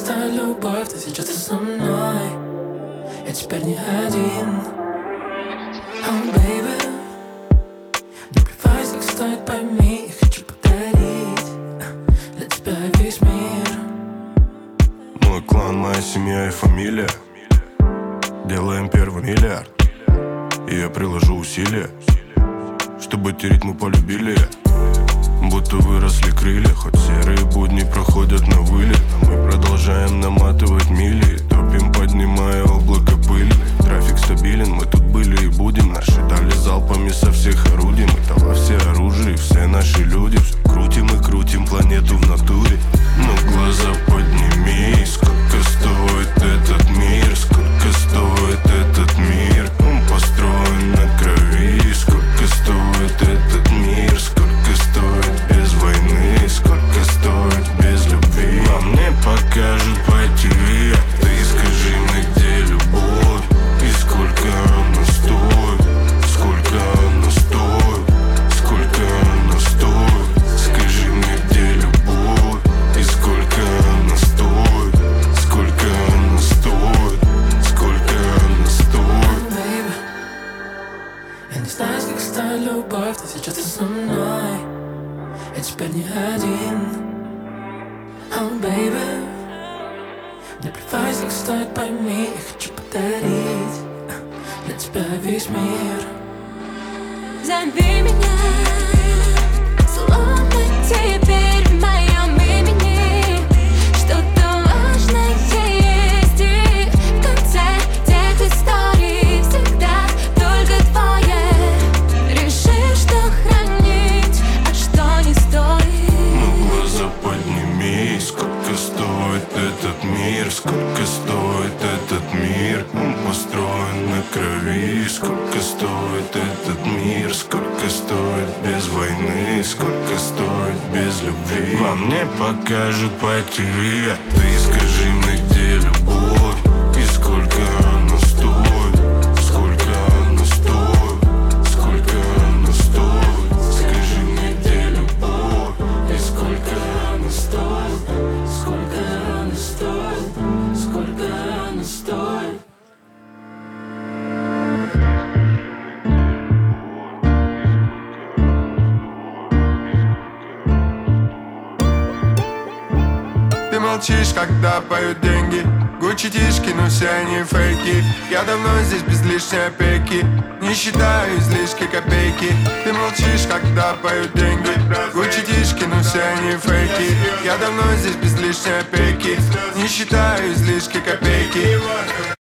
густая любовь, ты сейчас со мной. Я теперь не один. Oh, baby, не плевать, как стоит, пойми. Я хочу подарить для тебя весь мир. Мой клан, моя семья и фамилия. Делаем первый миллиард. И я приложу усилия, чтобы эти ритмы полюбили. Будто выросли крылья, хоть серые будни проходят на вылет. Но мы продолжаем наматывать мили, топим, поднимая облако пыли. Трафик стабилен, мы тут были и будем. Наши дали залпами со всех орудий. Мы там во все оружие, все наши люди. Все крутим и крутим планету в натуре. Но глаза подними, сколько стоит этот мир, сколько стоит этот мир. Он построен на крови. Сколько стоит этот мир, сколько стоит без войны, сколько стоит без любви. Вам не покажут по ТВ, ты скажи мне, где любовь и сколько она стоит, сколько она стоит, сколько она стоит. Скажи мне, где любовь и сколько она стоит, сколько она стоит, сколько она стоит. Baby, я не знаю, как стала любовь, ты сейчас со мной. Я теперь не один. Oh, baby, не плевать, как стоит, пойми. Я хочу подарить для тебя весь мир. Зови меня, словно теперь в моем имени что-то важное есть. И в конце тех историй всегда только твое. Реши, что хранить, а что не стоит. Ну глаза подними, сколько стоит этот мир, сколько стоит этот мир. Он построен на крови. Сколько стоит этот мир, сколько стоит без войны, сколько стоит без любви. Вам не покажут по ТВ, ты скажи мне, где любовь и сколько она стоит, сколько она стоит, сколько она стоит. Скажи мне, где любовь и сколько она стоит, Сколько она стоит, сколько она стоит. Ты молчишь, когда поют деньги. Гуччи тишки, но все они фейки. Я давно здесь без лишней опеки. Не считаю излишки копейки. Ты молчишь, когда поют деньги. Гуччи тишки, но все они фейки. Я давно здесь без лишней опеки. Не считаю излишки копейки.